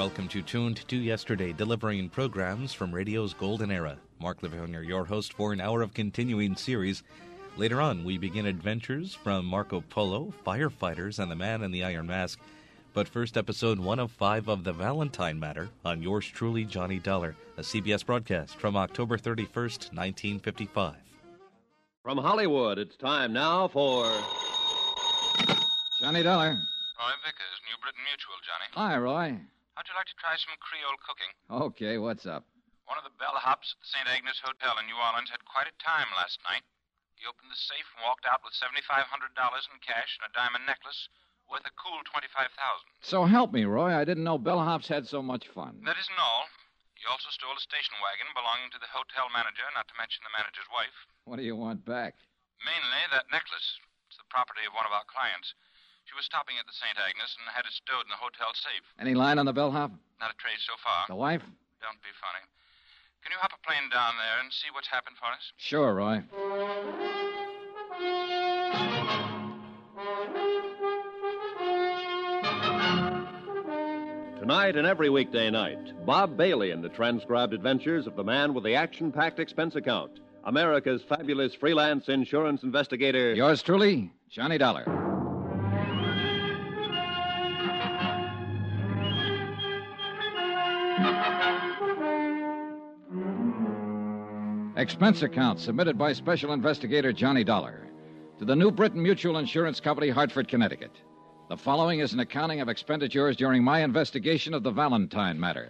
welcome to Tuned to Yesterday, delivering programs from radio's golden era. Mark Livonia, your host for an hour of continuing series. Later on, we begin adventures from Marco Polo, firefighters, and the Man in the Iron Mask. But first, episode 1 of 5 of The Valentine Matter on yours truly, Johnny Dollar, a CBS broadcast from October 31st, 1955. From Hollywood, it's time now for... Johnny Dollar. Roy Vickers, New Britain Mutual, Johnny. Hi, Roy. How'd you like to try some Creole cooking? Okay, what's up? One of the bellhops at the St. Agnes Hotel in New Orleans had quite a time last night. He opened the safe and walked out with $7,500 in cash and a diamond necklace worth a cool $25,000. So help me, Roy. I didn't know bellhops had so much fun. That isn't all. He also stole a station wagon belonging to the hotel manager, not to mention the manager's wife. What do you want back? Mainly that necklace. It's the property of one of our clients. She was stopping at the St. Agnes and had it stowed in the hotel safe. Any line on the bellhop? Not a trace so far. The wife? Don't be funny. Can you hop a plane down there and see what's happened for us? Sure, Roy. Tonight and every weekday night, Bob Bailey in the transcribed adventures of the man with the action-packed expense account, America's fabulous freelance insurance investigator... Yours truly, Johnny Dollar. Expense account submitted by Special Investigator Johnny Dollar to the New Britain Mutual Insurance Company, Hartford, Connecticut. The following is an accounting of expenditures during my investigation of the Valentine matter.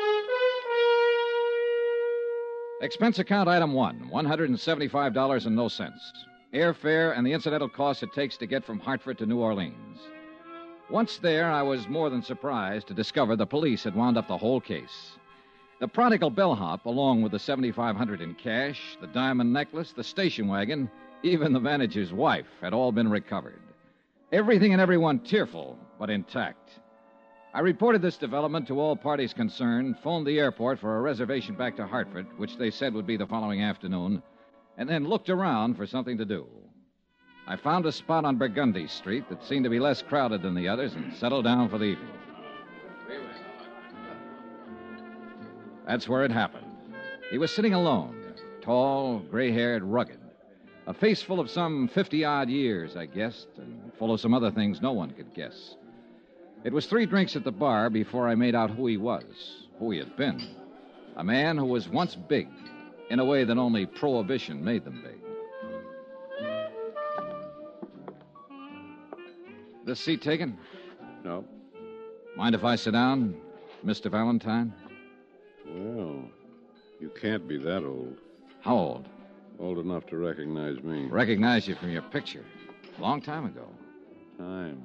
Expense account item 1, $175 and no cents. Airfare and the incidental costs it takes to get from Hartford to New Orleans. Once there, I was more than surprised to discover the police had wound up the whole case. The prodigal bellhop, along with the $7,500 in cash, the diamond necklace, the station wagon, even the manager's wife, had all been recovered. Everything and everyone tearful, but intact. I reported this development to all parties concerned, phoned the airport for a reservation back to Hartford, which they said would be the following afternoon, and then looked around for something to do. I found a spot on Burgundy Street that seemed to be less crowded than the others and settled down for the evening. That's where it happened. He was sitting alone, tall, gray-haired, rugged. A face full of some 50-odd years, I guessed, and full of some other things no one could guess. It was 3 drinks at the bar before I made out who he was, who he had been. A man who was once big, in a way that only Prohibition made them big. This seat taken? No. Mind if I sit down, Mr. Valentine? Well, you can't be that old. How old? Old enough to recognize me. Recognize you from your picture. A long time ago. Time.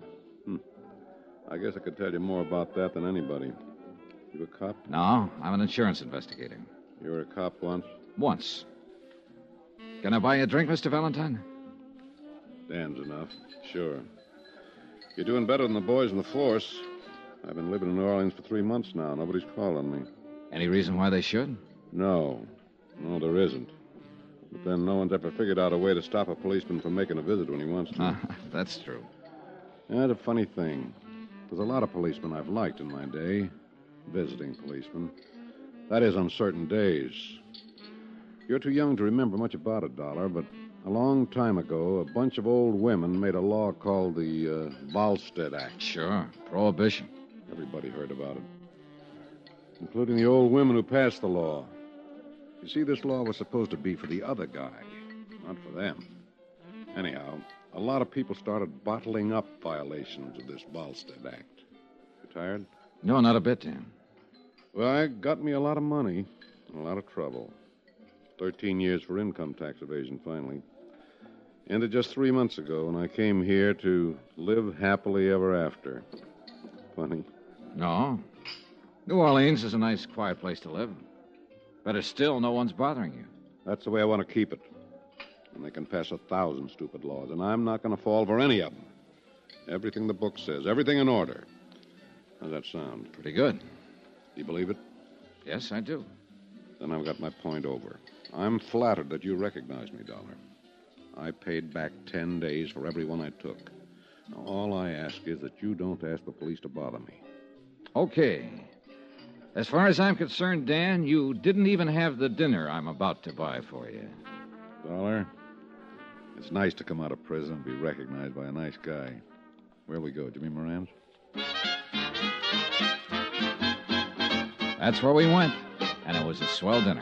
I guess I could tell you more about that than anybody. You a cop? No, I'm an insurance investigator. You were a cop once? Once. Can I buy you a drink, Mr. Valentine? Dan's enough. Sure. You're doing better than the boys in the force. I've been living in New Orleans for 3 months now. Nobody's called on me. Any reason why they should? No, there isn't. But then no one's ever figured out a way to stop a policeman from making a visit when he wants to. That's true. That's a funny thing. There's a lot of policemen I've liked in my day. Visiting policemen. That is, on certain days. You're too young to remember much about it, Dollar, but a long time ago, a bunch of old women made a law called the Volstead Act. Sure. Prohibition. Everybody heard about it. Including the old women who passed the law. You see, this law was supposed to be for the other guy, not for them. Anyhow, a lot of people started bottling up violations of this Volstead Act. You tired? No, not a bit, Dan. Well, it got me a lot of money and a lot of trouble. 13 years for income tax evasion, finally. Ended just 3 months ago when I came here to live happily ever after. Funny. No. New Orleans is a nice, quiet place to live. Better still, no one's bothering you. That's the way I want to keep it. And they can pass 1,000 stupid laws, and I'm not going to fall for any of them. Everything the book says, everything in order. How's that sound? Pretty good. You believe it? Yes, I do. Then I've got my point over. I'm flattered that you recognize me, Dollar. I paid back 10 days for every one I took. Now, all I ask is that you don't ask the police to bother me. Okay. As far as I'm concerned, Dan, you didn't even have the dinner I'm about to buy for you. Dollar, it's nice to come out of prison and be recognized by a nice guy. Where'll we go, Jimmy Moran's? That's where we went, and it was a swell dinner.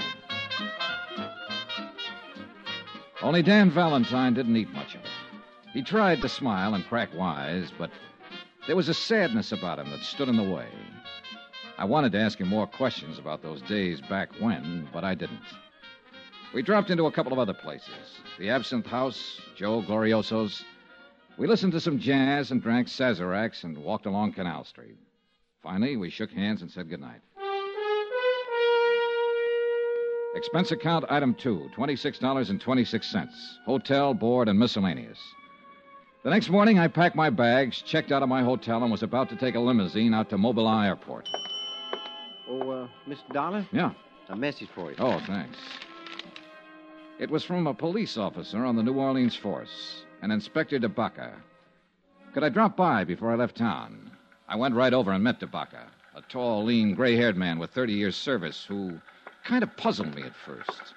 Only Dan Valentine didn't eat much of it. He tried to smile and crack wise, but there was a sadness about him that stood in the way. I wanted to ask him more questions about those days back when, but I didn't. We dropped into a couple of other places. The Absinthe House, Joe Glorioso's. We listened to some jazz and drank Sazeracs and walked along Canal Street. Finally, we shook hands and said goodnight. Expense account item 2, $26.26. Hotel, board, and miscellaneous. The next morning, I packed my bags, checked out of my hotel, and was about to take a limousine out to Mobile Airport. Oh, Mr. Dollar? Yeah. A message for you. Oh, thanks. It was from a police officer on the New Orleans force, an Inspector DeBaca. Could I drop by before I left town? I went right over and met DeBaca, a tall, lean, gray-haired man with 30 years' service who kind of puzzled me at first.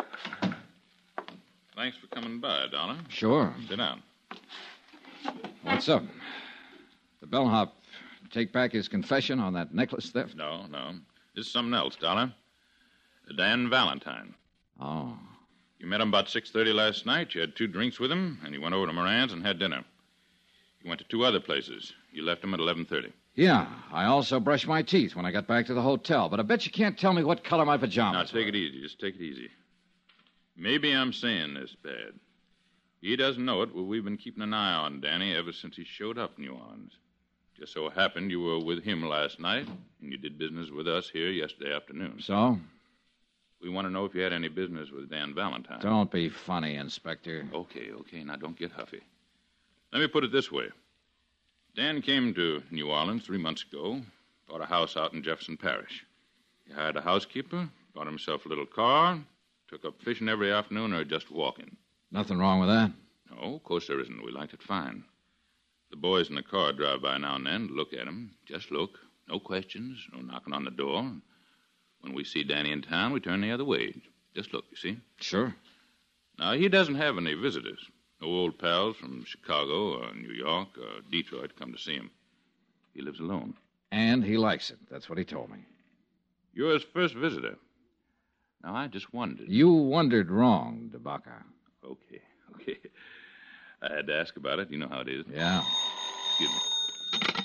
Thanks for coming by, Dollar. Sure. Sit down. What's up? The bellhop take back his confession on that necklace theft? No. This is something else, Dollar. Dan Valentine. Oh. You met him about 6:30 last night. You had 2 drinks with him, and you went over to Moran's and had dinner. You went to 2 other places. You left him at 11:30. Yeah, I also brushed my teeth when I got back to the hotel, but I bet you can't tell me what color my Now, pajamas take were. it easy. Just take it easy. Maybe I'm saying this bad. He doesn't know it, but we've been keeping an eye on Danny ever since he showed up in New Orleans. Just so happened you were with him last night, and you did business with us here yesterday afternoon. So? We want to know if you had any business with Dan Valentine. Don't be funny, Inspector. Okay. Now, don't get huffy. Let me put it this way. Dan came to New Orleans 3 months ago, bought a house out in Jefferson Parish. He hired a housekeeper, bought himself a little car, took up fishing every afternoon or just walking. Nothing wrong with that? No, of course there isn't. We liked it fine. The boys in the car drive by now and then to look at him. Just look. No questions, no knocking on the door. When we see Danny in town, we turn the other way. Just look, you see? Sure. Now, he doesn't have any visitors. No old pals from Chicago or New York or Detroit come to see him. He lives alone. And he likes it. That's what he told me. You're his first visitor. Now, I just wondered. You wondered wrong, DeBaca. Okay. I had to ask about it. You know how it is. Yeah. Excuse me.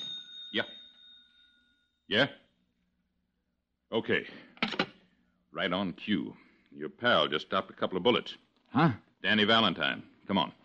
Yeah? Okay. Right on cue. Your pal just stopped a couple of bullets. Huh? Danny Valentine. Come on.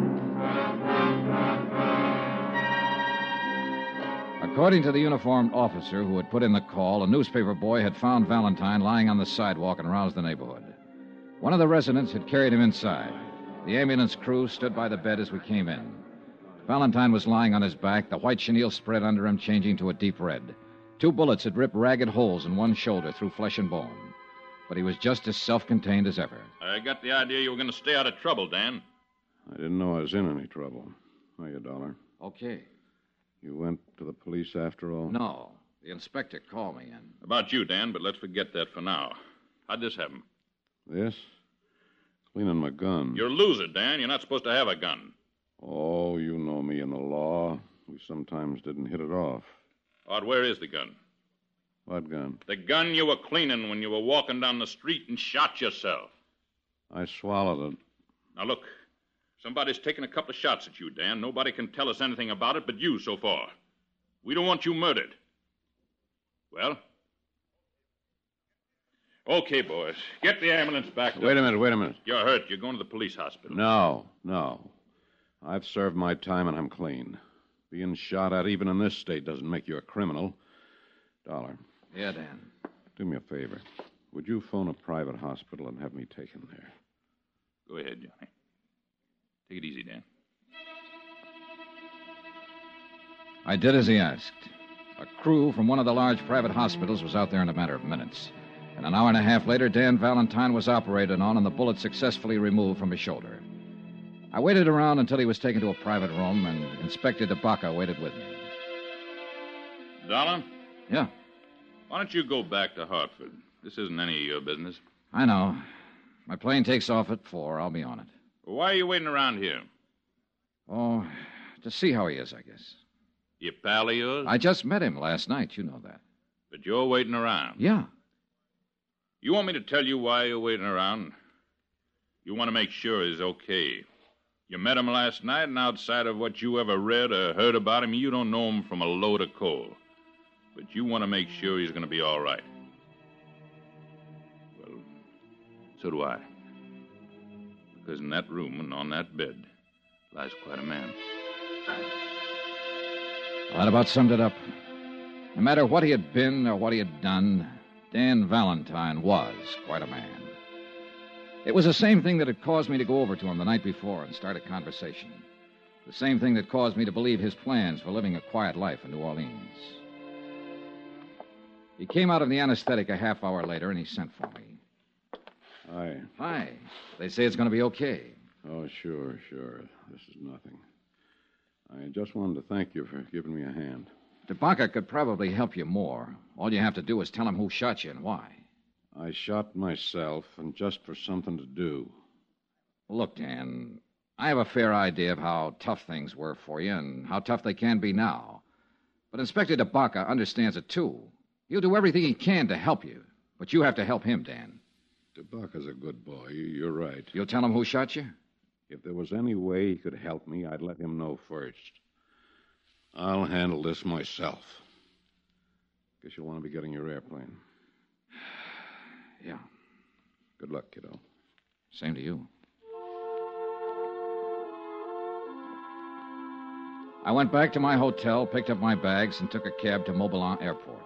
According to the uniformed officer who had put in the call, a newspaper boy had found Valentine lying on the sidewalk and roused the neighborhood. One of the residents had carried him inside. The ambulance crew stood by the bed as we came in. Valentine was lying on his back, the white chenille spread under him, changing to a deep red. 2 bullets had ripped ragged holes in one shoulder through flesh and bone. But he was just as self-contained as ever. I got the idea you were going to stay out of trouble, Dan. I didn't know I was in any trouble. Hiya, Dollar. Okay. You went to the police after all? No. The inspector called me in. About you, Dan, but let's forget that for now. How'd this happen? This? Cleaning my gun. You're a loser, Dan. You're not supposed to have a gun. Oh, you know me and the law. We sometimes didn't hit it off. Odd, where is the gun? What gun? The gun you were cleaning when you were walking down the street and shot yourself. I swallowed it. Now, look. Somebody's taken a couple of shots at you, Dan. Nobody can tell us anything about it but you so far. We don't want you murdered. Well? Okay, boys. Get the ambulance back. Wait a minute. You're hurt. You're going to the police hospital. No. I've served my time and I'm clean. Being shot at even in this state doesn't make you a criminal. Dollar. Yeah, Dan. Do me a favor. Would you phone a private hospital and have me taken there? Go ahead, Johnny. Take it easy, Dan. I did as he asked. A crew from one of the large private hospitals was out there in a matter of minutes. And an hour and a half later, Dan Valentine was operated on and the bullet successfully removed from his shoulder. I waited around until he was taken to a private room, and Inspector DeBaca waited with me. Dollar? Yeah. Why don't you go back to Hartford? This isn't any of your business. I know. My plane takes off at 4. I'll be on it. Well, why are you waiting around here? Oh, to see how he is, I guess. You pal of yours? I just met him last night. You know that. But you're waiting around. Yeah. You want me to tell you why you're waiting around? You want to make sure he's okay. You met him last night, and outside of what you ever read or heard about him, you don't know him from a load of coal. But you want to make sure he's going to be all right. Well, so do I. Because in that room and on that bed lies quite a man. Well, that about summed it up. No matter what he had been or what he had done, Dan Valentine was quite a man. It was the same thing that had caused me to go over to him the night before and start a conversation. The same thing that caused me to believe his plans for living a quiet life in New Orleans. He came out of the anesthetic a half hour later, and he sent for me. Hi. Hi. They say it's going to be okay. Oh, sure. This is nothing. I just wanted to thank you for giving me a hand. Tabaka could probably help you more. All you have to do is tell him who shot you and why. I shot myself, and just for something to do. Look, Dan, I have a fair idea of how tough things were for you and how tough they can be now. But Inspector Tabaka understands it, too. He'll do everything he can to help you. But you have to help him, Dan. Tabaka's a good boy. You're right. You'll tell him who shot you? If there was any way he could help me, I'd let him know first. I'll handle this myself. Guess you'll want to be getting your airplane. Yeah. Good luck, kiddo. Same to you. I went back to my hotel, picked up my bags, and took a cab to Mobilon Airport.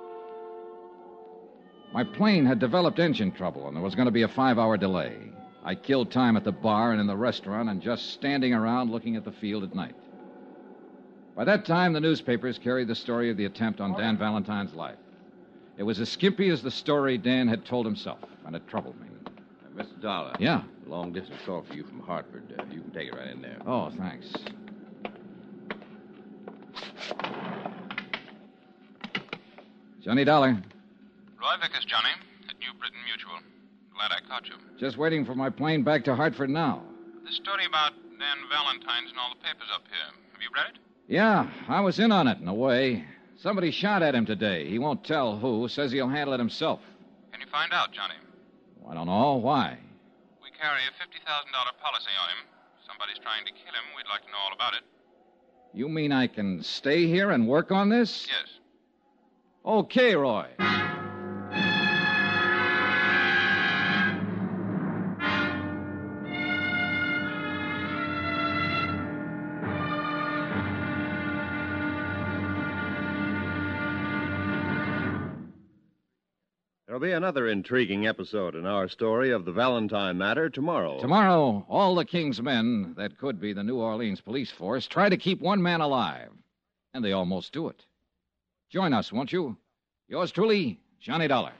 My plane had developed engine trouble, and there was going to be a 5-hour delay. I killed time at the bar and in the restaurant and just standing around looking at the field at night. By that time, the newspapers carried the story of the attempt on Dan Valentine's life. It was as skimpy as the story Dan had told himself, and it troubled me. Mr. Dollar. Yeah? Long-distance call for you from Hartford. You can take it right in there. Oh, thanks. Johnny Dollar. Roy Vickers, Johnny, at New Britain Mutual. Glad I caught you. Just waiting for my plane back to Hartford now. This story about Dan Valentine's in all the papers up here. Have you read it? Yeah, I was in on it, in a way. Somebody shot at him today. He won't tell who. Says he'll handle it himself. Can you find out, Johnny? I don't know. Why? We carry a $50,000 policy on him. Somebody's trying to kill him. We'd like to know all about it. You mean I can stay here and work on this? Yes. Okay, Roy. There'll be another intriguing episode in our story of the Valentine matter tomorrow. Tomorrow, all the King's men that could be the New Orleans police force try to keep one man alive. And they almost do it. Join us, won't you? Yours truly, Johnny Dollar.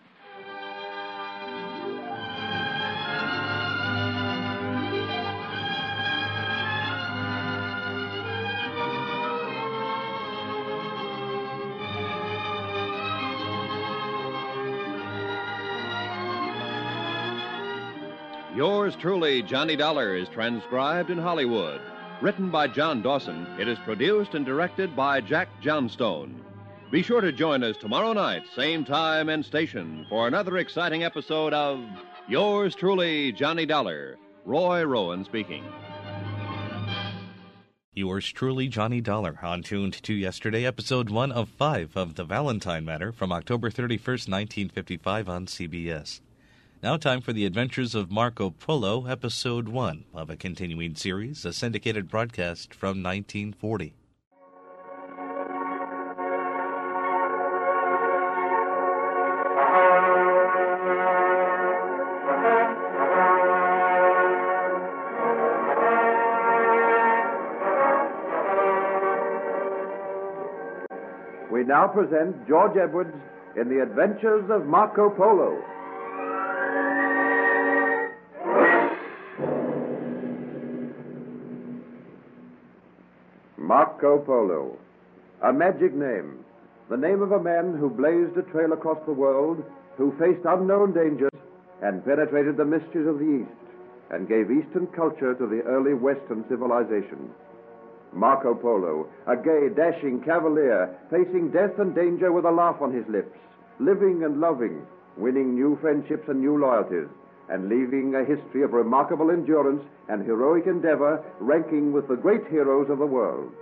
Yours truly, Johnny Dollar, is transcribed in Hollywood. Written by John Dawson, it is produced and directed by Jack Johnstone. Be sure to join us tomorrow night, same time and station, for another exciting episode of Yours truly, Johnny Dollar. Roy Rowan speaking. Yours truly, Johnny Dollar, on Tuned to Yesterday, episode 1 of 5 of The Valentine Matter from October 31st, 1955 on CBS. Now time for the adventures of Marco Polo, episode 1 of a continuing series, a syndicated broadcast from 1940. We now present George Edwards in The Adventures of Marco Polo. Marco Polo, a magic name, the name of a man who blazed a trail across the world, who faced unknown dangers, and penetrated the mysteries of the East, and gave Eastern culture to the early Western civilization. Marco Polo, a gay, dashing cavalier, facing death and danger with a laugh on his lips, living and loving, winning new friendships and new loyalties, and leaving a history of remarkable endurance and heroic endeavor, ranking with the great heroes of the world.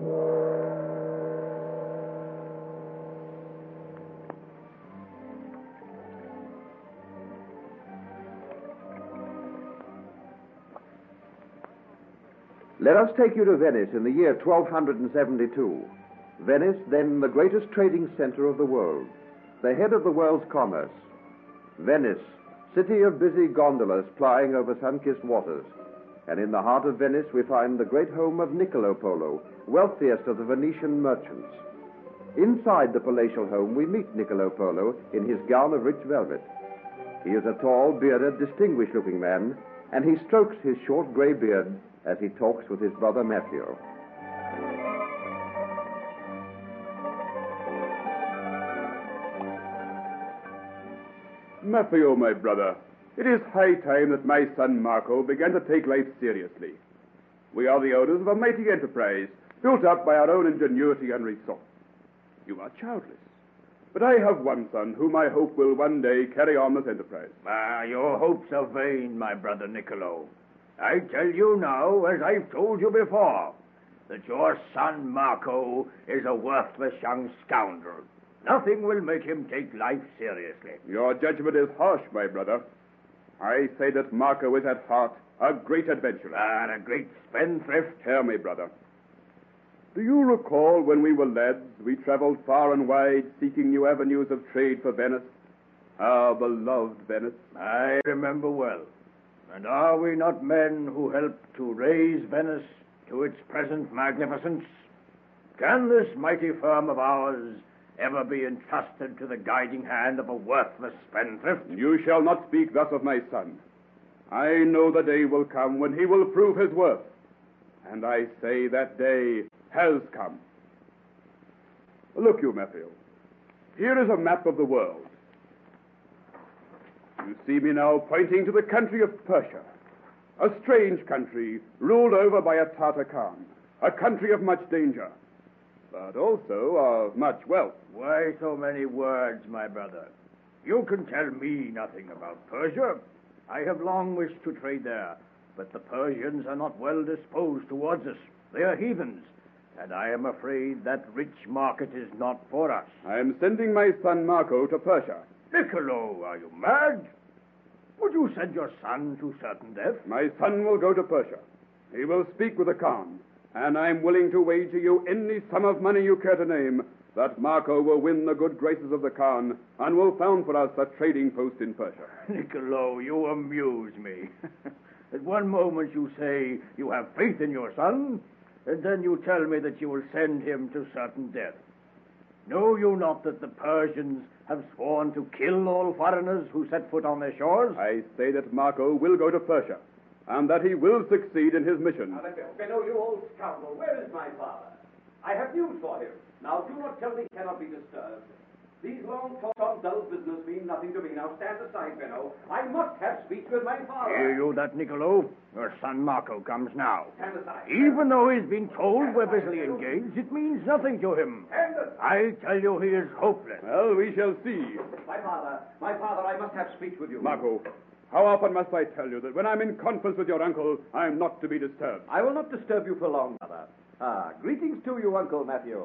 Let us take you to Venice in the year 1272. Venice, then the greatest trading center of the world, the head of the world's commerce. Venice, city of busy gondolas plying over sun-kissed waters. And in the heart of Venice we find the great home of Niccolo Polo, wealthiest of the Venetian merchants. Inside the palatial home we meet Niccolo Polo in his gown of rich velvet. He is a tall, bearded, distinguished-looking man, and he strokes his short gray beard as he talks with his brother Matteo. Matteo, my brother, it is high time that my son Marco began to take life seriously. We are the owners of a mighty enterprise, built up by our own ingenuity and resource. You are childless, but I have one son whom I hope will one day carry on this enterprise. Your hopes are vain, my brother Niccolo. I tell you now, as I've told you before, that your son Marco is a worthless young scoundrel. Nothing will make him take life seriously. Your judgment is harsh, my brother. I say that Marco is at heart a great adventurer. And a great spendthrift. Hear me, brother. Do you recall when we were lads, we traveled far and wide seeking new avenues of trade for Venice? Our beloved Venice. I remember well. And are we not men who helped to raise Venice to its present magnificence? Can this mighty firm of ours ever be entrusted to the guiding hand of a worthless spendthrift? You shall not speak thus of my son. I know the day will come when he will prove his worth. And I say that day has come. Look you, Matteo. Here is a map of the world. You see me now pointing to the country of Persia, a strange country ruled over by a Tartar Khan, a country of much danger, but also of much wealth. Why so many words, my brother? You can tell me nothing about Persia. I have long wished to trade there, but the Persians are not well disposed towards us. They are heathens, and I am afraid that rich market is not for us. I am sending my son Marco to Persia. Niccolo, are you mad? Would you send your son to certain death? My son will go to Persia. He will speak with the Khan, and I'm willing to wager you any sum of money you care to name that Marco will win the good graces of the Khan and will found for us a trading post in Persia. Niccolo, you amuse me. At one moment you say you have faith in your son, and then you tell me that you will send him to certain death. Know you not that the Persians have sworn to kill all foreigners who set foot on their shores? I say that Marco will go to Persia, and that he will succeed in his mission. Benno, you old scoundrel, where is my father? I have news for him. Now, do not tell me he cannot be disturbed. These long talks on dull business mean nothing to me. Now, stand aside, Benno. I must have speech with my father. Hear you that, Niccolo? Your son Marco comes now. Stand aside. Even though he's been told we're busily engaged, it means nothing to him. Stand aside. I tell you he is hopeless. Well, we shall see. My father, I must have speech with you. Marco, how often must I tell you that when I'm in conference with your uncle, I'm not to be disturbed? I will not disturb you for long, father. Greetings to you, Uncle Matthew.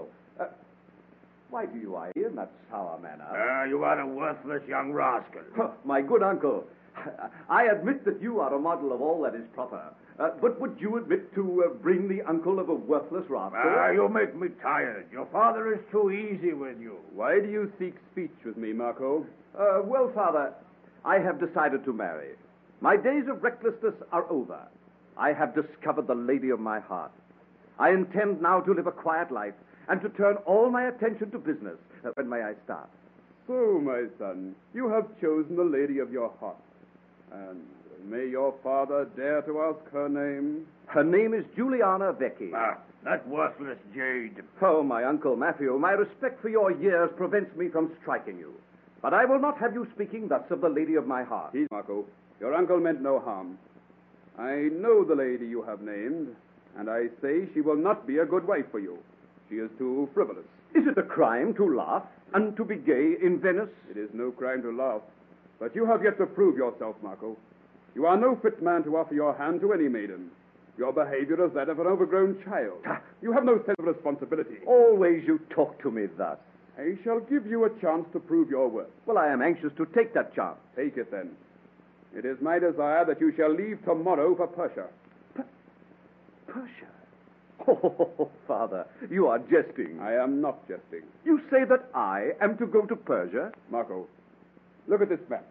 Why do you eye me in that sour manner? You are a worthless young rascal. My good uncle, I admit that you are a model of all that is proper. But would you admit to bring the uncle of a worthless rascal? You make me tired. Your father is too easy with you. Why do you seek speech with me, Marco? Well, father, I have decided to marry. My days of recklessness are over. I have discovered the lady of my heart. I intend now to live a quiet life and to turn all my attention to business. When may I start? So, my son, you have chosen the lady of your heart. And may your father dare to ask her name? Her name is Juliana Vecchi. That worthless jade. Oh, my Uncle Matthew, my respect for your years prevents me from striking you. But I will not have you speaking thus of the lady of my heart. Marco, your uncle meant no harm. I know the lady you have named, and I say she will not be a good wife for you. She is too frivolous. Is it a crime to laugh and to be gay in Venice? It is no crime to laugh, but you have yet to prove yourself, Marco. You are no fit man to offer your hand to any maiden. Your behavior is that of an overgrown child. You have no sense of responsibility. Always you talk to me thus. I shall give you a chance to prove your worth. Well, I am anxious to take that chance. Take it, then. It is my desire that you shall leave tomorrow for Persia. Persia? Oh, Father, you are jesting. I am not jesting. You say that I am to go to Persia? Marco, look at this map.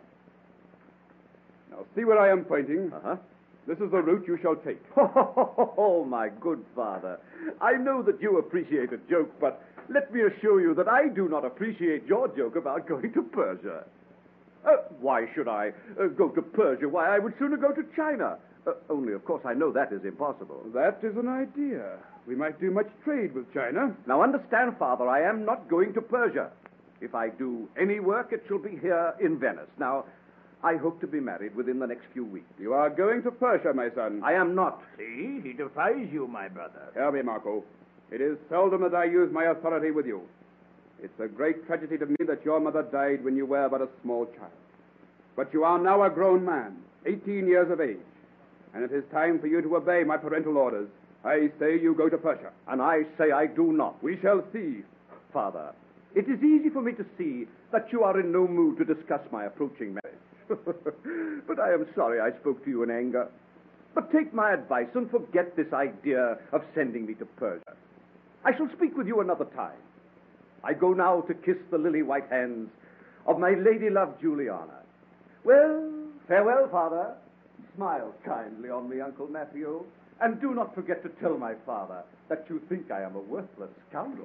Now, see where I am pointing? Uh-huh. This is the route you shall take. Oh, my good father. I know that you appreciate a joke, but let me assure you that I do not appreciate your joke about going to Persia. Why should I go to Persia? Why, I would sooner go to China. Only, of course, I know that is impossible. That is an idea. We might do much trade with China. Now, understand, Father, I am not going to Persia. If I do any work, it shall be here in Venice. Now, I hope to be married within the next few weeks. You are going to Persia, my son. I am not. See, he defies you, my brother. Hear me, Marco. It is seldom that I use my authority with you. It's a great tragedy to me that your mother died when you were but a small child. But you are now a grown man, 18 years of age, and it is time for you to obey my parental orders. I say you go to Persia. And I say I do not. We shall see. Father, it is easy for me to see that you are in no mood to discuss my approaching marriage. But I am sorry I spoke to you in anger. But take my advice and forget this idea of sending me to Persia. I shall speak with you another time. I go now to kiss the lily-white hands of my lady-love Juliana. Well, farewell, Father. Smile kindly on me, Uncle Matthew. And do not forget to tell my father that you think I am a worthless scoundrel.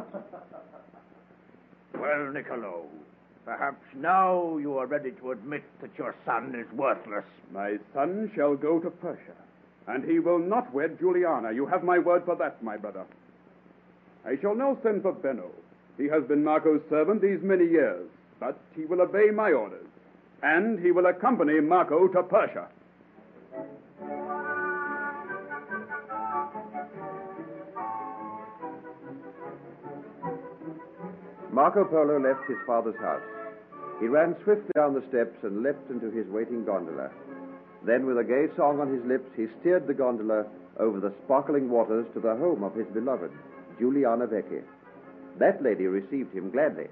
Well, Niccolo, perhaps now you are ready to admit that your son is worthless. My son shall go to Persia, and he will not wed Juliana. You have my word for that, my brother. I shall now send for Benno. He has been Marco's servant these many years, but he will obey my orders, and he will accompany Marco to Persia. Marco Polo left his father's house. He ran swiftly down the steps and leapt into his waiting gondola. Then, with a gay song on his lips, he steered the gondola over the sparkling waters to the home of his beloved, Juliana Vecchi. That lady received him gladly.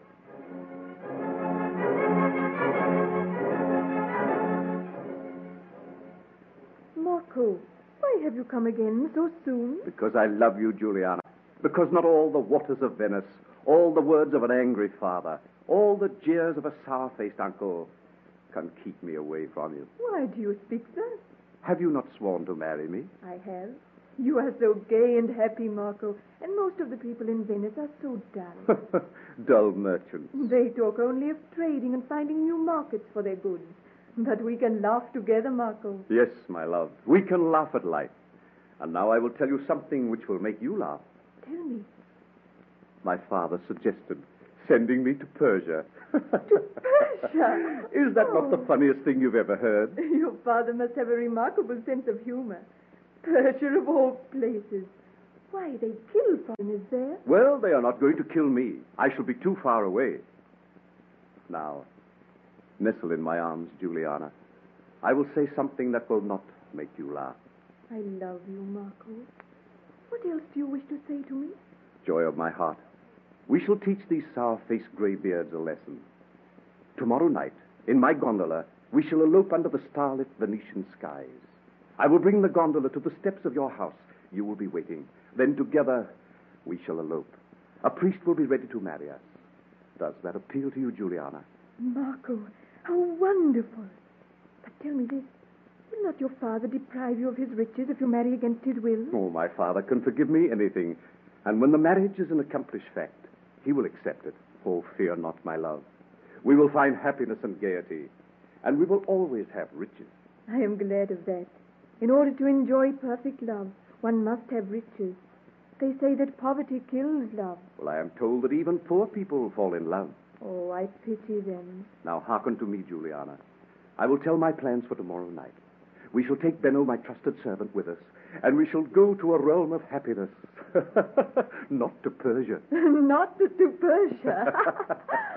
Marco, why have you come again so soon? Because I love you, Juliana. Because not all the waters of Venice, all the words of an angry father, all the jeers of a sour-faced uncle can keep me away from you. Why do you speak thus? Have you not sworn to marry me? I have. You are so gay and happy, Marco, and most of the people in Venice are so dull. Dull merchants. They talk only of trading and finding new markets for their goods. But we can laugh together, Marco. Yes, my love. We can laugh at life. And now I will tell you something which will make you laugh. Tell me. My father suggested sending me to Persia. To Persia? Is that not the funniest thing you've ever heard? Your father must have a remarkable sense of humor. Persia of all places. Why, they kill foreigners there. Well, they are not going to kill me. I shall be too far away. Now, nestle in my arms, Juliana. I will say something that will not make you laugh. I love you, Marco. What else do you wish to say to me? Joy of my heart, we shall teach these sour-faced graybeards a lesson. Tomorrow night, in my gondola, we shall elope under the starlit Venetian skies. I will bring the gondola to the steps of your house. You will be waiting. Then together, we shall elope. A priest will be ready to marry us. Does that appeal to you, Juliana? Marco, how wonderful. But tell me this. Will not your father deprive you of his riches if you marry against his will? Oh, my father can forgive me anything. And when the marriage is an accomplished fact, he will accept it. Oh, fear not, my love. We will find happiness and gaiety. And we will always have riches. I am glad of that. In order to enjoy perfect love, one must have riches. They say that poverty kills love. Well, I am told that even poor people fall in love. Oh, I pity them. Now, hearken to me, Juliana. I will tell my plans for tomorrow night. We shall take Benno, my trusted servant, with us, and we shall go to a realm of happiness. Not to Persia. Not to Persia.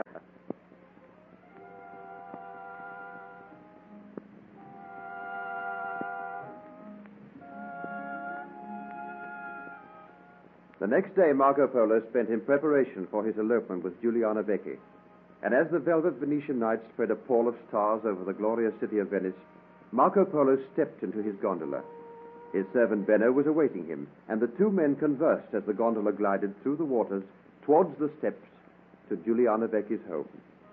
The next day, Marco Polo spent in preparation for his elopement with Giuliana Vecchi. And as the velvet Venetian night spread a pall of stars over the glorious city of Venice, Marco Polo stepped into his gondola. His servant Benno was awaiting him, and the two men conversed as the gondola glided through the waters towards the steps to Giuliana Vecchi's home.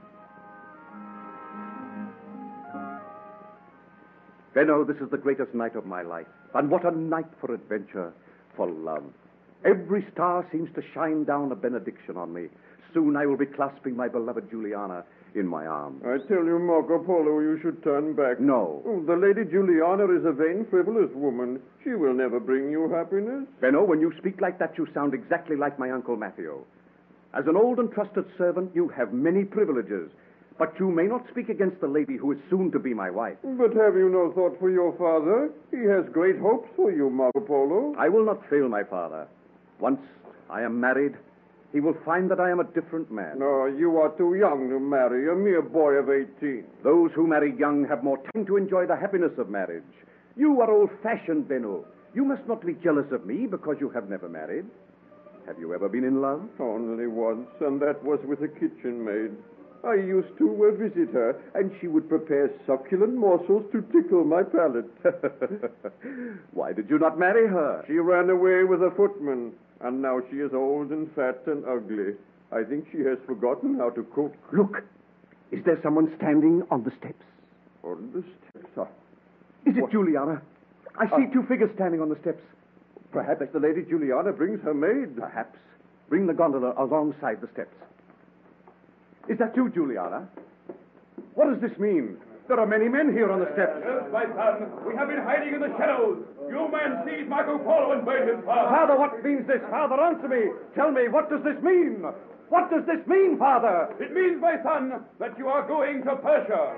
Benno, this is the greatest night of my life. And what a night for adventure, for love. Every star seems to shine down a benediction on me. Soon I will be clasping my beloved Juliana in my arms. I tell you, Marco Polo, you should turn back. No. Oh, the Lady Juliana is a vain, frivolous woman. She will never bring you happiness. Benno, when you speak like that, you sound exactly like my Uncle Matthew. As an old and trusted servant, you have many privileges, but you may not speak against the lady who is soon to be my wife. But have you no thought for your father? He has great hopes for you, Marco Polo. I will not fail my father. Once I am married, he will find that I am a different man. No, you are too young to marry, a mere boy of 18. Those who marry young have more time to enjoy the happiness of marriage. You are old-fashioned, Benno. You must not be jealous of me because you have never married. Have you ever been in love? Only once, and that was with a kitchen maid. I used to visit her, and she would prepare succulent morsels to tickle my palate. Why did you not marry her? She ran away with a footman, and now she is old and fat and ugly. I think she has forgotten how to cook. Look, is there someone standing on the steps? On the steps? Is it Juliana? I see two figures standing on the steps. Perhaps the Lady Juliana brings her maid. Perhaps. Bring the gondola alongside the steps. Is that you, Juliana? What does this mean? There are many men here on the steps. Yes, my son. We have been hiding in the shadows. You men seize Marco Polo and burn him, Father. Father, what means this? Father, answer me. Tell me, what does this mean? What does this mean, Father? It means, my son, that you are going to Persia.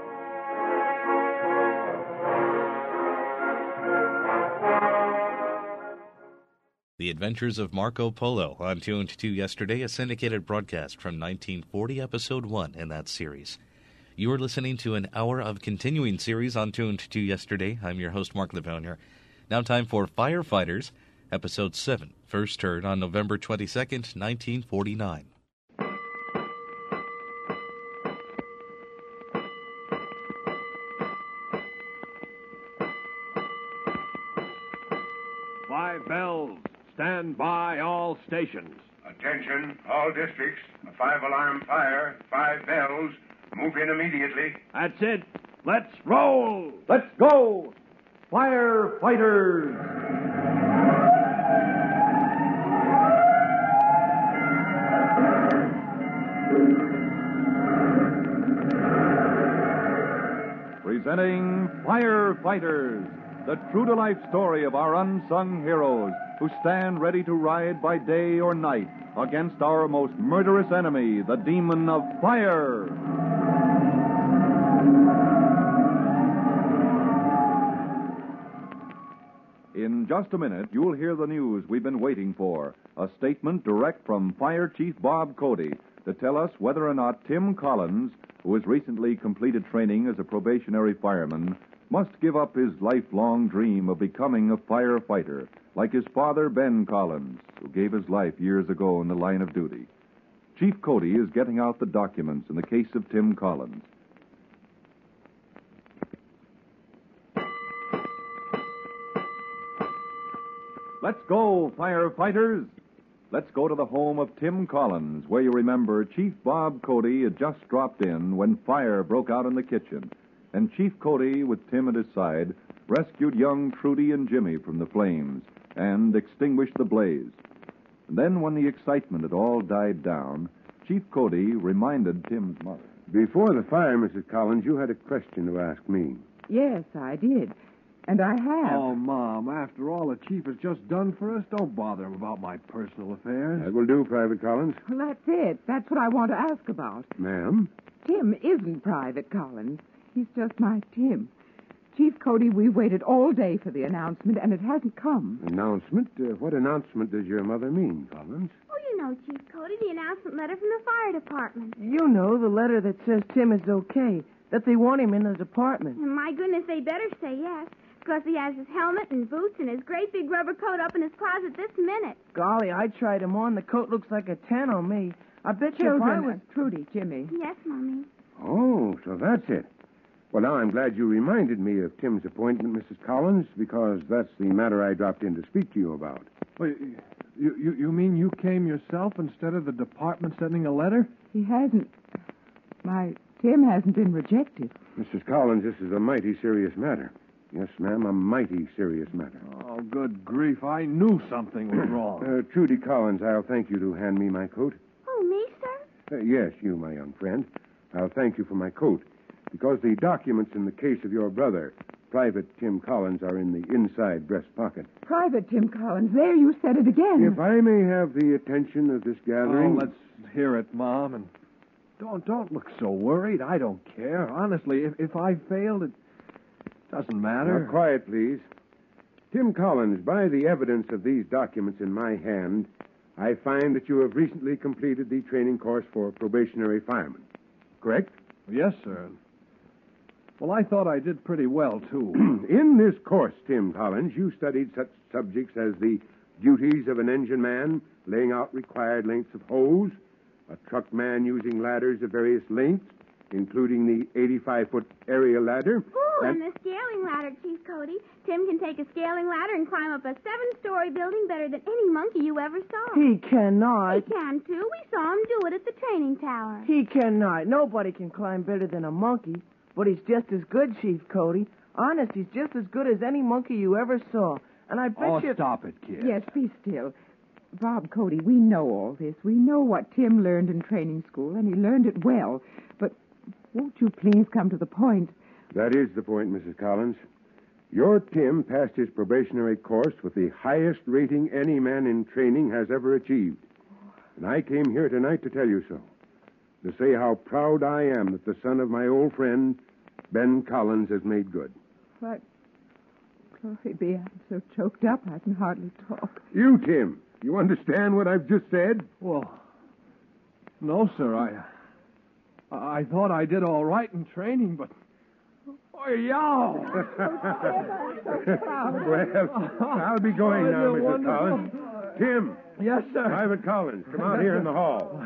The Adventures of Marco Polo on 2 and 2 Yesterday, a syndicated broadcast from 1940, Episode 1 in that series. You are listening to an hour of continuing series on 2 and 2 Yesterday. I'm your host, Mark Livonia. Now time for Firefighters, Episode 7, first heard on November 22nd, 1949. Five bells. Stand by all stations. Attention, all districts. A 5-alarm fire, 5 bells. Move in immediately. That's it. Let's roll. Let's go. Firefighters. Presenting Firefighters, the true-to-life story of our unsung heroes who stand ready to ride by day or night against our most murderous enemy, the demon of fire. In just a minute, you'll hear the news we've been waiting for, a statement direct from Fire Chief Bob Cody to tell us whether or not Tim Collins, who has recently completed training as a probationary fireman, must give up his lifelong dream of becoming a firefighter, like his father, Ben Collins, who gave his life years ago in the line of duty. Chief Cody is getting out the documents in the case of Tim Collins. Let's go, firefighters! Let's go to the home of Tim Collins, where you remember Chief Bob Cody had just dropped in when fire broke out in the kitchen. And Chief Cody, with Tim at his side, rescued young Trudy and Jimmy from the flames and extinguished the blaze. And then, when the excitement had all died down, Chief Cody reminded Tim's mother. Before the fire, Mrs. Collins, you had a question to ask me. Yes, I did. And I have. Oh, Mom, after all the chief has just done for us, don't bother him about my personal affairs. That will do, Private Collins. Well, that's it. That's what I want to ask about. Ma'am? Tim isn't Private Collins. He's just my Tim. Chief Cody, we waited all day for the announcement, and it hasn't come. Announcement? What announcement does your mother mean, Collins? Oh, you know, Chief Cody, the announcement letter from the fire department. You know, the letter that says Tim is okay, that they want him in the department. And my goodness, they better say yes, because he has his helmet and boots and his great big rubber coat up in his closet this minute. Golly, I tried him on. The coat looks like a 10 on me. I bet you if I was... Trudy, Jimmy. Yes, Mommy. Oh, so that's it. Well, now I'm glad you reminded me of Tim's appointment, Mrs. Collins, because that's the matter I dropped in to speak to you about. Wait, you mean you came yourself instead of the department sending a letter? He hasn't. My Tim hasn't been rejected. Mrs. Collins, this is a mighty serious matter. Yes, ma'am, a mighty serious matter. Oh, good grief. I knew something was wrong. Trudy Collins, I'll thank you to hand me my coat. Oh, me, sir? Yes, you, my young friend. I'll thank you for my coat, because the documents in the case of your brother, Private Tim Collins, are in the inside breast pocket. Private Tim Collins, there you said it again. If I may have the attention of this gathering... Oh, let's hear it, Mom, and don't look so worried. I don't care. Honestly, if I failed, it doesn't matter. Now, quiet, please. Tim Collins, by the evidence of these documents in my hand, I find that you have recently completed the training course for probationary firemen. Correct? Yes, sir. Well, I thought I did pretty well, too. In this course, Tim Collins, you studied such subjects as the duties of an engine man, laying out required lengths of hose, a truck man using ladders of various lengths, including the 85-foot aerial ladder. Ooh, and the scaling ladder, Chief Cody. Tim can take a scaling ladder and climb up a 7-story building better than any monkey you ever saw. He cannot. He can, too. We saw him do it at the training tower. He cannot. Nobody can climb better than a monkey. But he's just as good, Chief Cody. Honest, he's just as good as any monkey you ever saw. And I bet you... Oh, stop it, kid. Yes, be still. Bob Cody, we know all this. We know what Tim learned in training school, and he learned it well. But won't you please come to the point? That is the point, Mrs. Collins. Your Tim passed his probationary course with the highest rating any man in training has ever achieved. And I came here tonight to tell you so. To say how proud I am that the son of my old friend, Ben Collins, has made good. But, glory be, I'm so choked up I can hardly talk. You, Tim, you understand what I've just said? Well, no, sir. I thought I did all right in training, but... Oh, yow! Well, I'll be going now, Mrs. Wonderful. Collins. Tim. Yes, sir. Private Collins, come out here in the hall.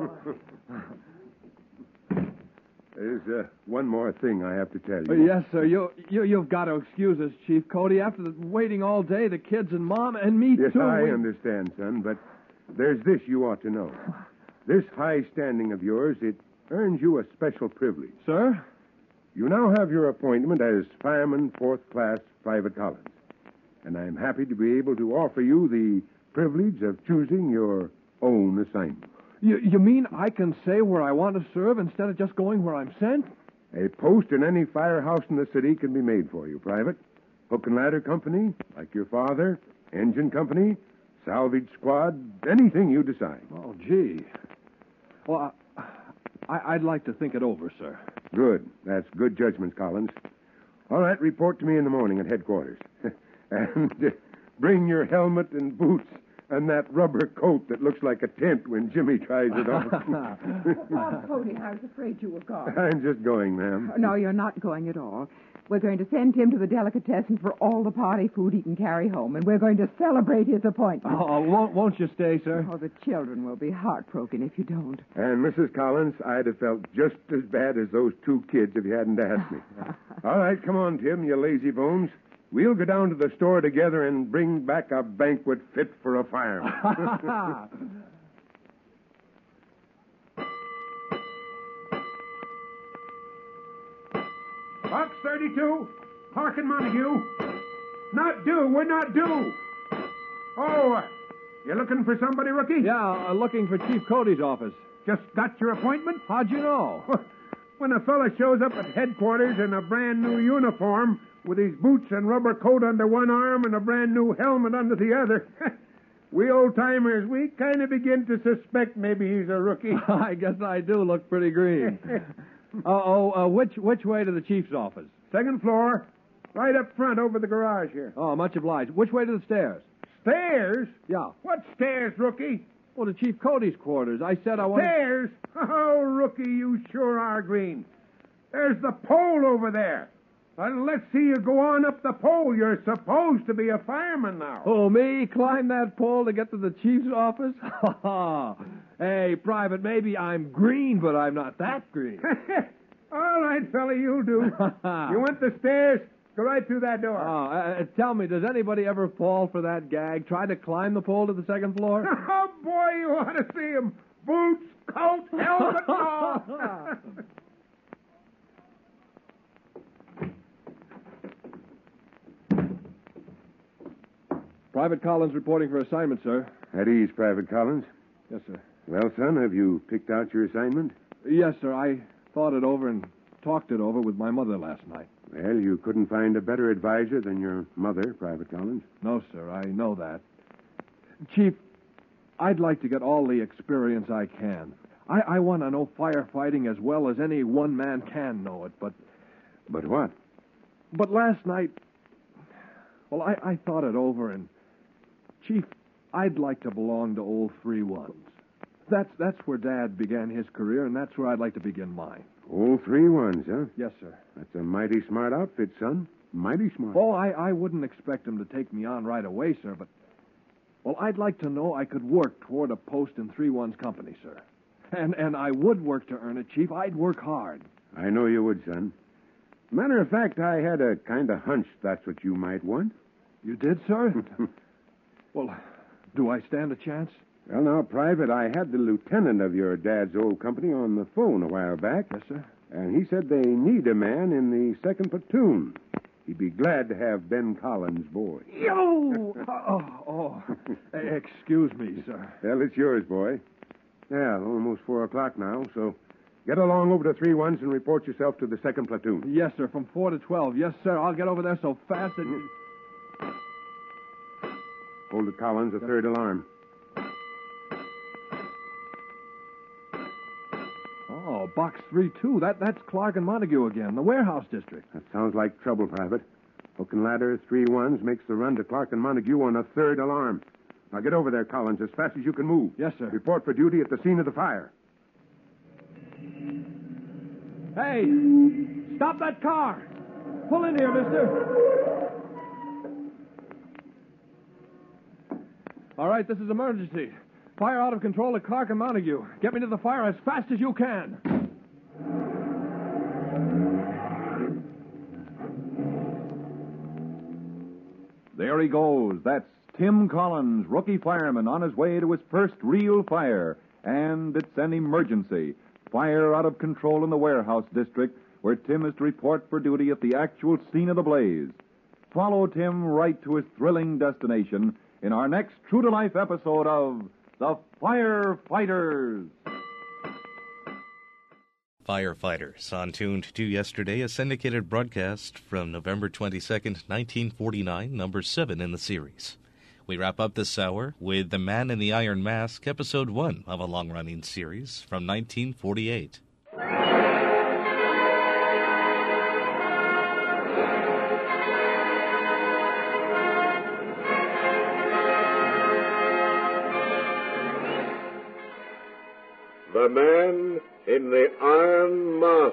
There's one more thing I have to tell you. Yes, sir. You've got to excuse us, Chief Cody. After waiting all day, the kids and Mom and me, yes, too. I understand, son, but there's this you ought to know. This high standing of yours, it earns you a special privilege. Sir? You now have your appointment as Fireman 4th Class Private Collins. And I'm happy to be able to offer you the privilege of choosing your own assignment. You mean I can say where I want to serve instead of just going where I'm sent? A post in any firehouse in the city can be made for you, Private. Hook and ladder company, like your father, engine company, salvage squad, anything you decide. Oh, gee. Well, I'd like to think it over, sir. Good. That's good judgment, Collins. All right, report to me in the morning at headquarters. And bring your helmet and boots and that rubber coat that looks like a tent when Jimmy tries it on. Bob Cody, I was afraid you were gone. I'm just going, ma'am. No, you're not going at all. We're going to send him to the delicatessen for all the party food he can carry home, and we're going to celebrate his appointment. Oh, won't you stay, sir? Oh, the children will be heartbroken if you don't. And, Mrs. Collins, I'd have felt just as bad as those 2 kids if you hadn't asked me. All right, come on, Tim, you lazy bones. We'll go down to the store together and bring back a banquet fit for a fireman. Box 32, Park and Montague. Not due, we're not due. Oh, you looking for somebody, Rookie? Yeah, looking for Chief Cody's office. Just got your appointment? How'd you know? When a fella shows up at headquarters in a brand new uniform with his boots and rubber coat under one arm and a brand new helmet under the other. We old-timers, we kind of begin to suspect maybe he's a rookie. I guess I do look pretty green. Which way to the chief's office? Second floor, right up front over the garage here. Oh, much obliged. Which way to the stairs? Stairs? Yeah. What stairs, rookie? Well, to Chief Cody's quarters. I said I wanted... Stairs? Oh, rookie, you sure are green. There's the pole over there. Well, let's see you go on up the pole. You're supposed to be a fireman now. Oh, me? Climb that pole to get to the chief's office? Hey, Private, maybe I'm green, but I'm not that green. All right, fella, you'll do. You want the stairs? Go right through that door. Tell me, does anybody ever fall for that gag? Try to climb the pole to the second floor? Oh, boy, you ought to see him. Boots, coat, helmet, and all. Private Collins reporting for assignment, sir. At ease, Private Collins. Yes, sir. Well, son, have you picked out your assignment? Yes, sir. I thought it over and talked it over with my mother last night. Well, you couldn't find a better advisor than your mother, Private Collins. No, sir. I know that. Chief, I'd like to get all the experience I can. I want to know firefighting as well as any one man can know it, but... But what? But last night... Well, I thought it over, and... Chief, I'd like to belong to old 3-1s. That's where Dad began his career, and that's where I'd like to begin mine. Old 3-1s, huh? Yes, sir. That's a mighty smart outfit, son. Mighty smart. Oh, I wouldn't expect him to take me on right away, sir, but... Well, I'd like to know I could work toward a post in 3-1's company, sir. And I would work to earn it, Chief. I'd work hard. I know you would, son. Matter of fact, I had a kind of hunch that's what you might want. You did, sir? Well, do I stand a chance? Well, now, Private, I had the lieutenant of your dad's old company on the phone a while back. Yes, sir. And he said they need a man in the second platoon. He'd be glad to have Ben Collins' boy. Yo! Excuse me, sir. Well, it's yours, boy. Yeah, almost 4 o'clock now, so get along over to 3-1s and report yourself to the second platoon. Yes, sir, from 4 to 12. Yes, sir, I'll get over there so fast that... Hold it, Collins, the third alarm. Oh, box 3-2. That's Clark and Montague again, the warehouse district. That sounds like trouble, Private. Hook and ladder, 3-1s, makes the run to Clark and Montague on the third alarm. Now get over there, Collins, as fast as you can move. Yes, sir. Report for duty at the scene of the fire. Hey, stop that car. Pull in here, mister. All right, this is emergency. Fire out of control at Clark and Montague. Get me to the fire as fast as you can. There he goes. That's Tim Collins, rookie fireman, on his way to his first real fire. And it's an emergency. Fire out of control in the warehouse district, where Tim is to report for duty at the actual scene of the blaze. Follow Tim right to his thrilling destination in our next true-to-life episode of The Firefighters. Firefighters, on Tuned to Yesterday, a syndicated broadcast from November 22nd, 1949, number 7 in the series. We wrap up this hour with The Man in the Iron Mask, episode 1 of a long-running series from 1948. The Man in the Iron Mask.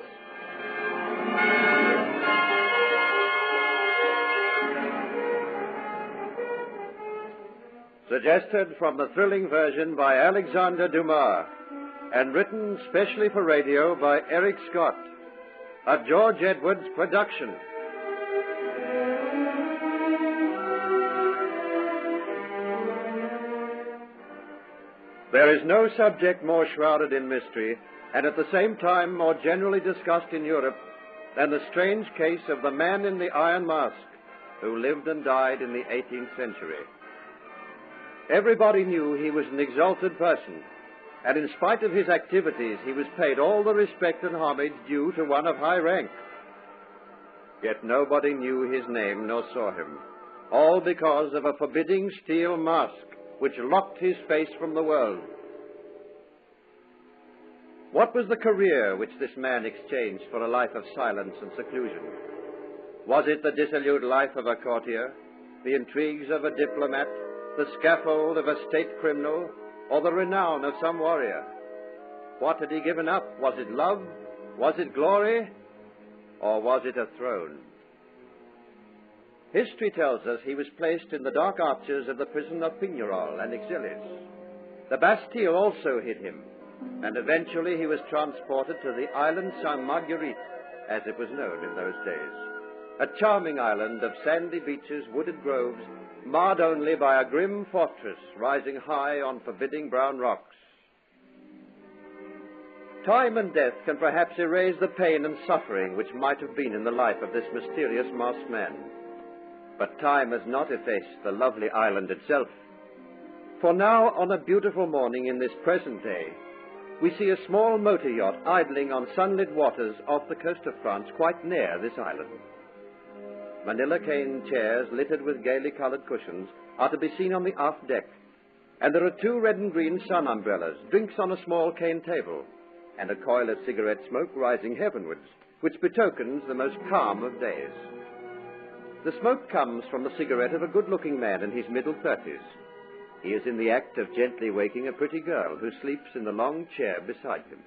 Suggested from the thrilling version by Alexander Dumas and written specially for radio by Eric Scott. A George Edwards production. There is no subject more shrouded in mystery and at the same time more generally discussed in Europe than the strange case of the Man in the Iron Mask who lived and died in the 18th century. Everybody knew he was an exalted person, and in spite of his activities, he was paid all the respect and homage due to one of high rank. Yet nobody knew his name nor saw him. All because of a forbidding steel mask which locked his face from the world. What was the career which this man exchanged for a life of silence and seclusion? Was it the dissolute life of a courtier, the intrigues of a diplomat, the scaffold of a state criminal, or the renown of some warrior? What had he given up? Was it love? Was it glory? Or was it a throne? History tells us he was placed in the dark arches of the prison of Pignerol and Ixelles. The Bastille also hid him, and eventually he was transported to the island Sainte Marguerite, as it was known in those days. A charming island of sandy beaches, wooded groves, marred only by a grim fortress rising high on forbidding brown rocks. Time and death can perhaps erase the pain and suffering which might have been in the life of this mysterious masked man. But time has not effaced the lovely island itself. For now, on a beautiful morning in this present day, we see a small motor yacht idling on sunlit waters off the coast of France quite near this island. Manila cane chairs littered with gaily colored cushions are to be seen on the aft deck, and there are 2 red and green sun umbrellas, drinks on a small cane table, and a coil of cigarette smoke rising heavenwards, which betokens the most calm of days. The smoke comes from the cigarette of a good-looking man in his middle 30s. He is in the act of gently waking a pretty girl who sleeps in the long chair beside him.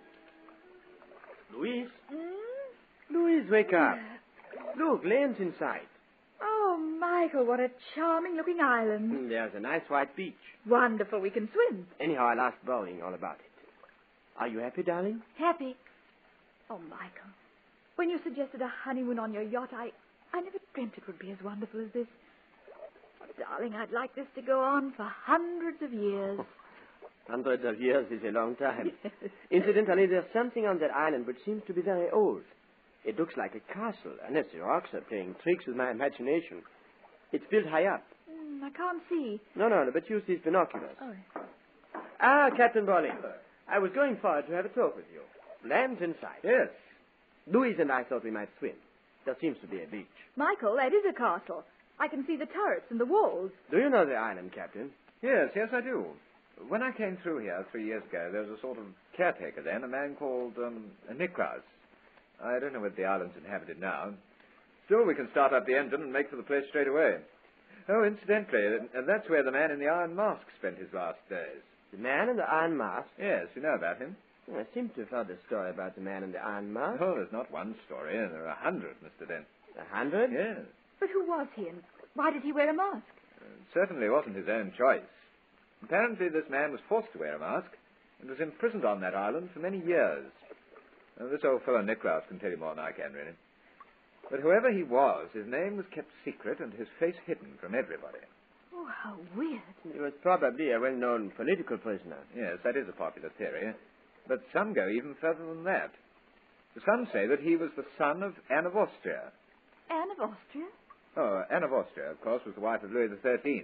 Louise? Louise, wake up. Look, Lane's inside. Oh, Michael, what a charming-looking island. There's a nice white beach. Wonderful, we can swim. Anyhow, I'll ask Bowling all about it. Are you happy, darling? Happy? Oh, Michael, when you suggested a honeymoon on your yacht, I never dreamt it would be as wonderful as this. Oh, darling, I'd like this to go on for hundreds of years. Hundreds of years is a long time. Incidentally, there's something on that island which seems to be very old. It looks like a castle, unless the rocks are playing tricks with my imagination. It's built high up. I can't see. No, but use these binoculars. Oh. Ah, Captain Bowling. I was going forward to have a talk with you. Land's inside. Yes. Louise and I thought we might swim. There seems to be a beach. Michael, that is a castle. I can see the turrets and the walls. Do you know the island, Captain? Yes, I do. When I came through here 3 years ago, there was a sort of caretaker then, a man called Niklaus. I don't know whether the island's inhabited now. Still, we can start up the engine and make for the place straight away. Oh, incidentally, and that's where the man in the iron mask spent his last days. The man in the iron mask? Yes, you know about him. I seem to have heard a story about the man in the iron mask. Oh, there's not one story. There are 100, Mr. Dent. 100? Yes. But who was he, and why did he wear a mask? It certainly wasn't his own choice. Apparently, this man was forced to wear a mask and was imprisoned on that island for many years. This old fellow Niklaus can tell you more than I can, really. But whoever he was, his name was kept secret and his face hidden from everybody. Oh, how weird. He was probably a well-known political prisoner. Yes, that is a popular theory. But some go even further than that. Some say that he was the son of Anne of Austria. Anne of Austria? Oh, Anne of Austria, of course, was the wife of Louis XIII.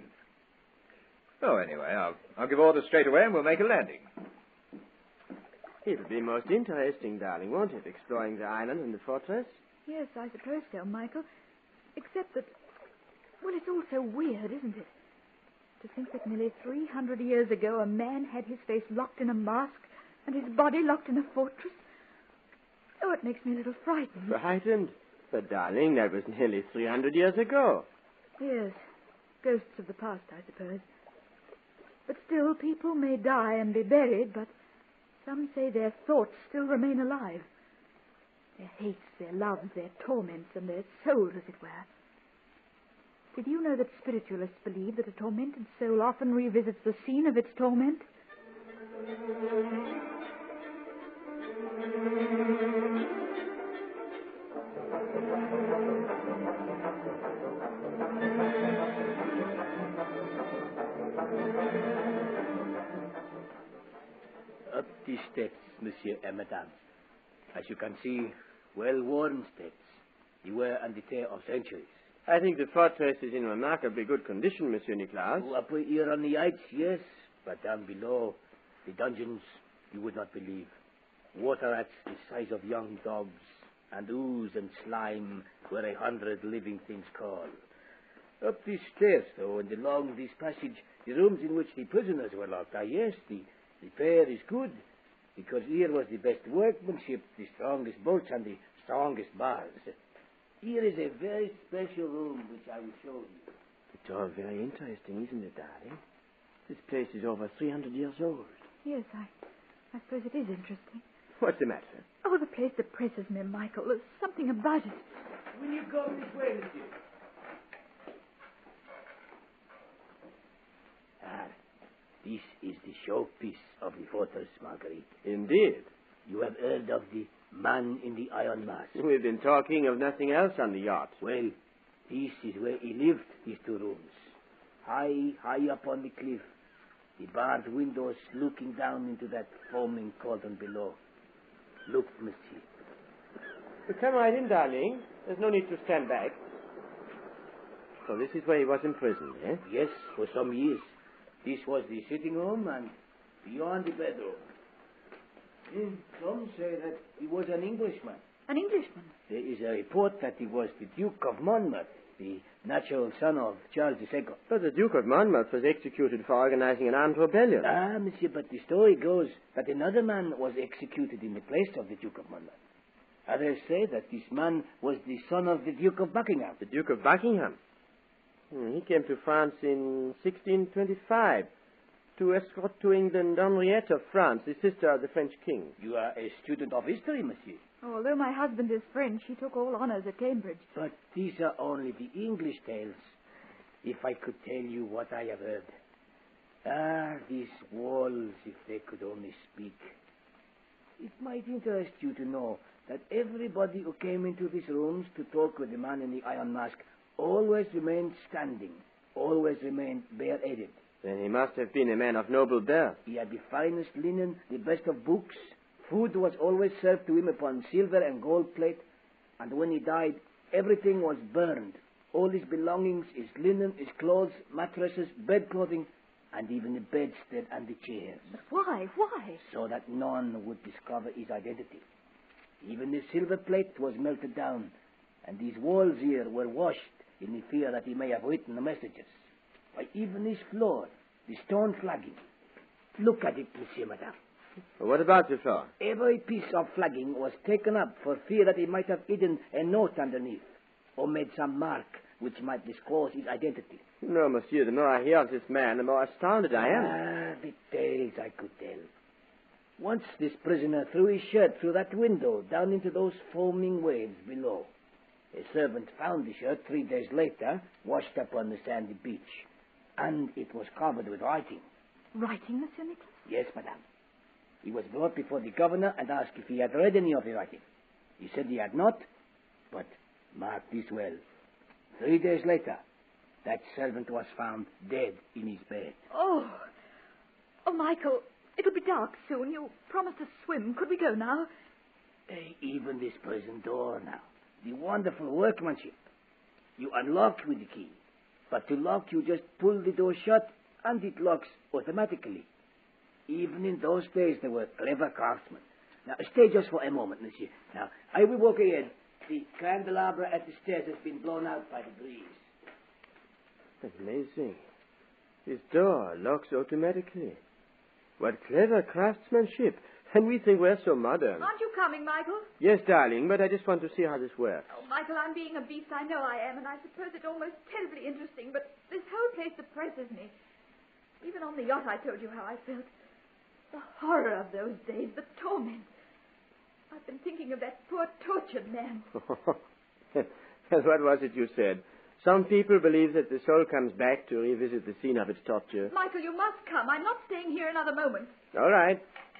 Oh, anyway, I'll give orders straight away and we'll make a landing. It'll be most interesting, darling, won't it, exploring the island and the fortress? Yes, I suppose so, Michael. Except that, well, it's all so weird, isn't it? To think that nearly 300 years ago a man had his face locked in a mask and his body locked in a fortress. Oh, it makes me a little frightened. Frightened? But, darling, that was nearly 300 years ago. Yes, ghosts of the past, I suppose. But still, people may die and be buried, but some say their thoughts still remain alive. Their hates, their loves, their torments, and their souls, as it were. Did you know that spiritualists believe that a tormented soul often revisits the scene of its torment? Up the steps, Monsieur and Madame. As you can see, well-worn steps. They were on the tear of centuries. I think the fortress is in remarkably good condition, Monsieur Niklaus. Oh, up here on the heights, yes. But down below, the dungeons, you would not believe. Water rats the size of young dogs, and ooze and slime where 100 living things crawl. Up these stairs, though, and along this passage, the rooms in which the prisoners were locked, yes, the fare is good, because here was the best workmanship, the strongest bolts, and the strongest bars. Here is a very special room which I will show you. It's all very interesting, isn't it, darling? This place is over 300 years old. Yes, I suppose it is interesting. What's the matter? Oh, the place depresses me, Michael. There's something about it. Will you come this way, monsieur? This is the showpiece of the fortress, Marguerite. Indeed. You have heard of the man in the iron mask? We've been talking of nothing else on the yacht. Well, this is where he lived, these two rooms. High up on the cliff. The barred windows looking down into that foaming cauldron below. Look, monsieur. Come right in, darling. There's no need to stand back. So this is where he was imprisoned, eh? Yes, for some years. This was the sitting room and beyond the bedroom. Some say that he was an Englishman. An Englishman? There is a report that he was the Duke of Monmouth, the natural son of Charles II. But the Duke of Monmouth was executed for organizing an armed rebellion. Ah, monsieur, but the story goes that another man was executed in the place of the Duke of Monmouth. Others say that this man was the son of the Duke of Buckingham. The Duke of Buckingham? He came to France in 1625 to escort to England Henriette of France, the sister of the French king. You are a student of history, monsieur. Although my husband is French, he took all honors at Cambridge. But these are only the English tales. If I could tell you what I have heard. Ah, these walls, if they could only speak. It might interest you to know that everybody who came into these rooms to talk with the man in the iron mask always remained standing, always remained bareheaded. Then he must have been a man of noble birth. He had the finest linen, the best of books. Food was always served to him upon silver and gold plate. And when he died, everything was burned. All his belongings, his linen, his clothes, mattresses, bed clothing, and even the bedstead and the chairs. But why? Why? So that none would discover his identity. Even the silver plate was melted down, and these walls here were washed in the fear that he may have written the messages. Why, even this floor, the stone flagging. Look at it, monsieur, madame. What about the floor? Every piece of flagging was taken up for fear that he might have hidden a note underneath, or made some mark which might disclose his identity. No, monsieur, the more I hear of this man, the more astounded I am. Ah, the tales I could tell. Once this prisoner threw his shirt through that window down into those foaming waves below. A servant found the shirt 3 days later, washed up on the sandy beach. And it was covered with writing. Writing, Monsieur Nicholas? Yes, madame. He was brought before the governor and asked if he had read any of the writing. He said he had not, but mark this well. 3 days later, that servant was found dead in his bed. Oh, Michael, it'll be dark soon. You promised to swim. Could we go now? Even this prison door now. The wonderful workmanship. You unlock with the key, but to lock you just pull the door shut and it locks automatically. Even in those days there were clever craftsmen. Now stay just for a moment, monsieur. Now I will walk ahead. The candelabra at the stairs has been blown out by the breeze. Amazing. This door locks automatically. What clever craftsmanship. And we think we're so modern. Aren't you coming, Michael? Yes, darling, but I just want to see how this works. Oh, Michael, I'm being a beast. I know I am, and I suppose it's almost terribly interesting, but this whole place depresses me. Even on the yacht, I told you how I felt. The horror of those days, the torment. I've been thinking of that poor tortured man. And what was it you said? Some people believe that the soul comes back to revisit the scene of its torture. Michael, you must come. I'm not staying here another moment. All right.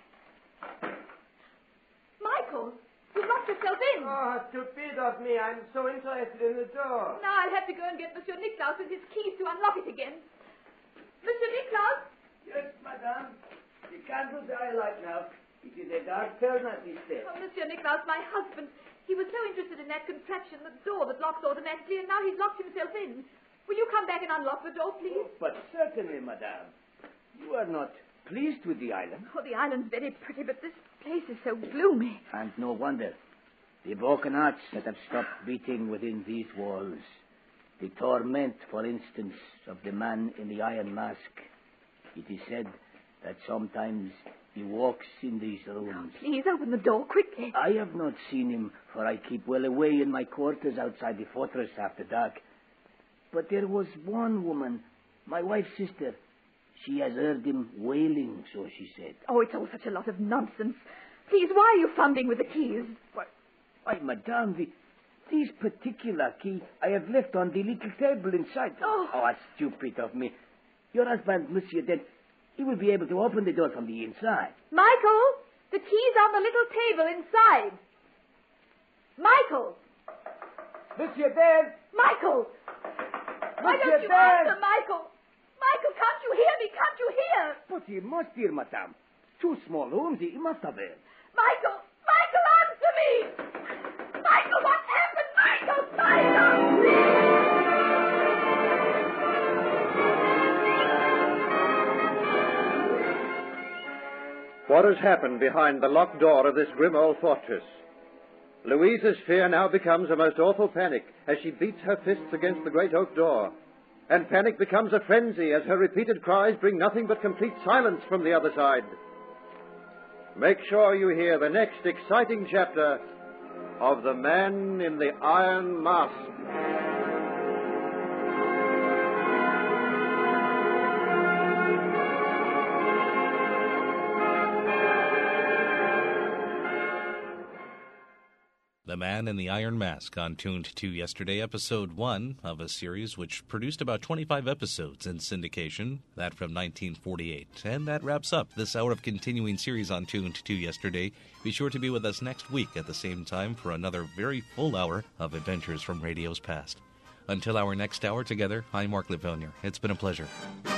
Michael, you locked yourself in. Oh, stupid of me. I'm so interested in the door. Now I'll have to go and get Monsieur Niklaus with his keys to unlock it again. Monsieur Niklaus? Yes, madame. The candles are alight now. It is a dark turn at this stairs. Oh, Monsieur Niklaus, my husband. He was so interested in that contraption, the door that locks automatically, and now he's locked himself in. Will you come back and unlock the door, please? Oh, but certainly, madame. You are not pleased with the island? Oh, the island's very pretty, but this place is so gloomy. And no wonder. The broken hearts that have stopped beating within these walls. The torment, for instance, of the man in the iron mask. It is said that sometimes he walks in these rooms. Please open the door quickly. I have not seen him, for I keep well away in my quarters outside the fortress after dark. But there was one woman, my wife's sister. She has heard him wailing, so she said. Oh, it's all such a lot of nonsense. Please, why are you fumbling with the keys? Why, madame, this particular key I have left on the little table inside. Oh, how stupid of me. Your husband, Monsieur Dent, he will be able to open the door from the inside. Michael, the key's on the little table inside. Michael! Monsieur Dent! Michael! Why don't you answer, Michael? Michael, can't you hear me? Can't you hear? But he must hear, madame. 2 small rooms, he must have heard. Michael! Michael, answer me! Michael, what happened? Michael! Michael! What has happened behind the locked door of this grim old fortress? Louise's fear now becomes a most awful panic as she beats her fists against the great oak door. And panic becomes a frenzy as her repeated cries bring nothing but complete silence from the other side. Make sure you hear the next exciting chapter of The Man in the Iron Mask. The Man in the Iron Mask on Tuned To Yesterday, Episode 1 of a series which produced about 25 episodes in syndication, that from 1948. And that wraps up this hour of continuing series on Tuned To Yesterday. Be sure to be with us next week at the same time for another very full hour of adventures from radio's past. Until our next hour together, I'm Mark Livonier. It's been a pleasure.